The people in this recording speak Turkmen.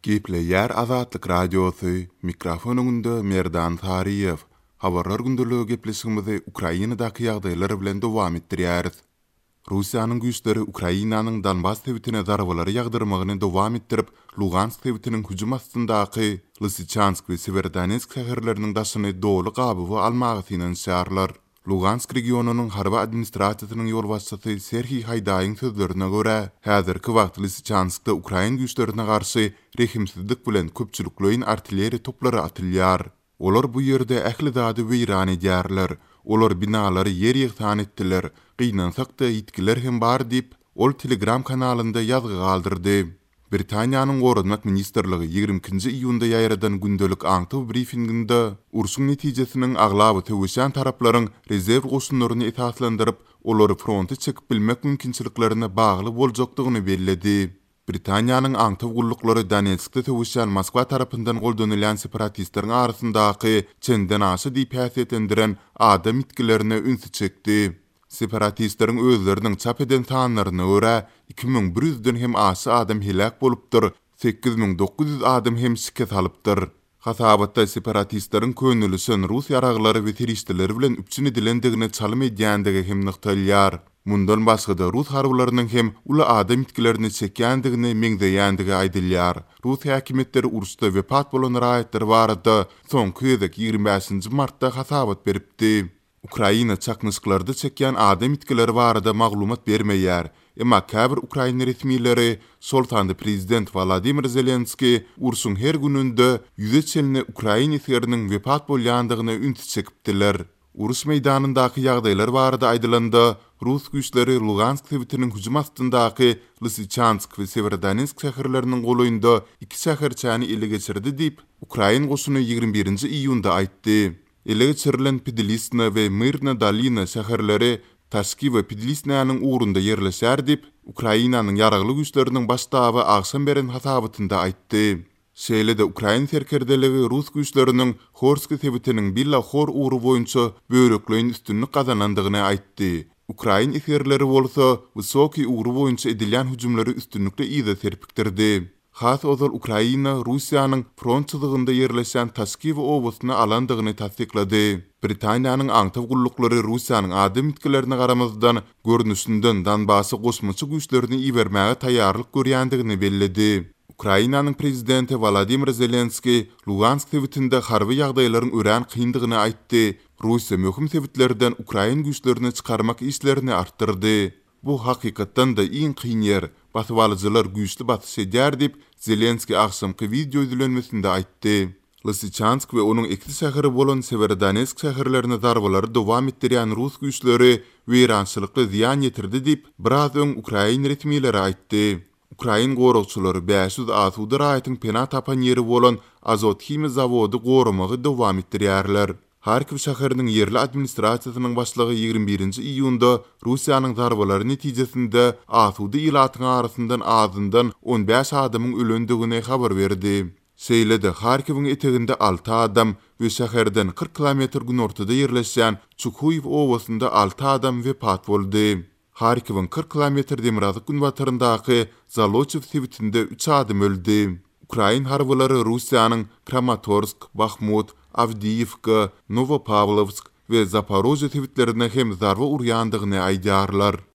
Gepleyer Azatlyk Radiosu, mikrofonunda Merdan Tariyev. Habarlar gündülüğü gepleşigimizi Ukrainadaky ýagdaýlar bilen dowam etdirýäris. Russiýanyň güýçleri Ukrainanyň Donbas tebitine zarbalary ýagdyrmagyny dowam etdirip, Lugansk tebitiniň hüjüm astyndaky Lysychansk we Severodonetsk şäherleriniň daşyny doly gabywy almagy finansýarlar. Lugansk regionunyň harba administrasiýasynyň ýolbaşçysy Serhiy Haydaýyň sözlerine görä, häzirki wagtda Lysychanskda Ukraina güýçlerine garşy rehimsizlik bilen köpçülikleýin artilleriýa toplary atylýar. Olar bu ýerde ähli zady weýran edýärler. Olar binalary yer ýygtan etdiler. Gynansak-da ýetkiler hem bar diýip, ol Telegram kanalynda ýazgy galdyrdy. Britaniýanyň Gorunmak Ministrligi 22-nji iýunda ýaýradan gündelik aňtyw briefinginde urşuň netijesiniň aglaby töwüşen taraplaryň rezerw goşunlaryny esaslandyryp, olary fronty çekip bilmek mümkinçiliklerine bagly boljakdygyny bellädi. Britaniýanyň aňtyw gullukları Donetskde töwüşen Moskwa tarapyndan goldanılan separatistleriň arasyndaky çenden aşy diýip häsiýetlendiren adam itkilerine ünsü çekdi. Separatistleriň özleriniň çap eden sanlaryna görä 2100-den hem aşy adam helak bolupdyr, 8900 adam hem şiket alypdyr. Hasabatda separatistlerin könülüsün Rus yaragları ve teristleri bilen üpçün edilendigine çalım edýändigi hem nyktalýar. Mundan başga Rus harbylarynyň hem ula adam itkilerini çekýändigini meňzeýändigi aýdylýar. Rus häkimetleri urusda wepat bolan raýatlar barada soňky 25-nji martda hasabat beripdi. Ukraina çaknysyklarda çekýän adam itkileri barada maglumat bermeýär. Emma käbir Ukraina resmiýetleri Soltanda prezident Vladimir Zelenski urşuň her gününde ýüzeçelini Ukraina ýeriniň wepat bolýandygyny ünsü çekipdiler. Urus meydanyndaky ýagdaýlar barada aýdylanda Rus güýçleri Lugansk tebitiniň hüjüm astyndaky Lysychansk we Severodonetsk şäherleriniň golaýynda iki şäherçäni ele geçirdi diýip Ukraina goşuny 21-nji iýunda aýtdy. Ele geçirilen Pidlisna we Myrna Dolina şäherleri Taşki we Pidlisnanyň ugrunda ýerleşär diýip Ukrainanyň ýaragly güýçleriniň başdaby agşam beren hasabatynda aýtdy. Şeýle-de Ukraina terkerdeligi Rus güýçleriniň Horsk tebitiniň billa hor ugru boýunça börekleýin üstünlük gazanandygyny aýtdy. Ukraina eserleri bolsa wysoki ugru boýunça edilýän hüjümleri üstünlükle ýyda serpikdirdi. Has ozal Ukraina Russiýanyň frontçylygynda ýerleşen Taşki we owasyny alandygyny tasdiklady. Britaniýanyň aňtyw gullukları Russiýanyň adam itkilerine garamazdan görnüşinden Donbasy goşmaçy güýçlerini iýermäge taýýarlyk görýändigini belledi. Ukrainanyň prezidenti Vladimir Zelenski Lugansk tebitinde harby ýagdaýlaryň ören kyndygyny aýtdy. Russiýa möhüm tebitlerden Ukraina güýçlerini çykarmak işlerini artdyrdy. Bu hakykatdan da iň kyn ýer. Batywalyjylar güýçli batyş edýär diýip Zelenski agşamky video izlenmesinde aýtdy. Lysychansk we onuň iki şäheri bolan Severodonetsk şäherlerine zarbalary dowam etdirýän Rus güýçleri weýrançylykly ziýan ýetirdi diýip biraz öň Ukraina resmiýetleri aýtdy. Ukraina gorukçylary 500 asuda raýatyň pena tapan ýeri bolan Azot Himi zawody gorumagy dowam etdirýärler. Harkiv şäheriniň yerli administrasiýasynyň başlygy 21-nji iýunda Russiýanyň zarbalary netijesinde asuda ilatyň arasyndan azyndan 15 adamyň ölendigine habar berdi. Şeýle-de Harkiwiň eteginde 6 adam we şäherden 40 kilometr günortada ýerleşýän Çukuýew owasynda 6 adam wepat boldy. Harkiwiň 40 kilometr demirazyk günbataryndaky Zalochew tebitinde 3 adam öldi. Ukraina harbylary Russiýanyň Kramatorsk, Bakhmut, Avdiivka, Novopavlovsk we Zaporojye tebitlerine hem zarba urýandygyny aýdýarlar.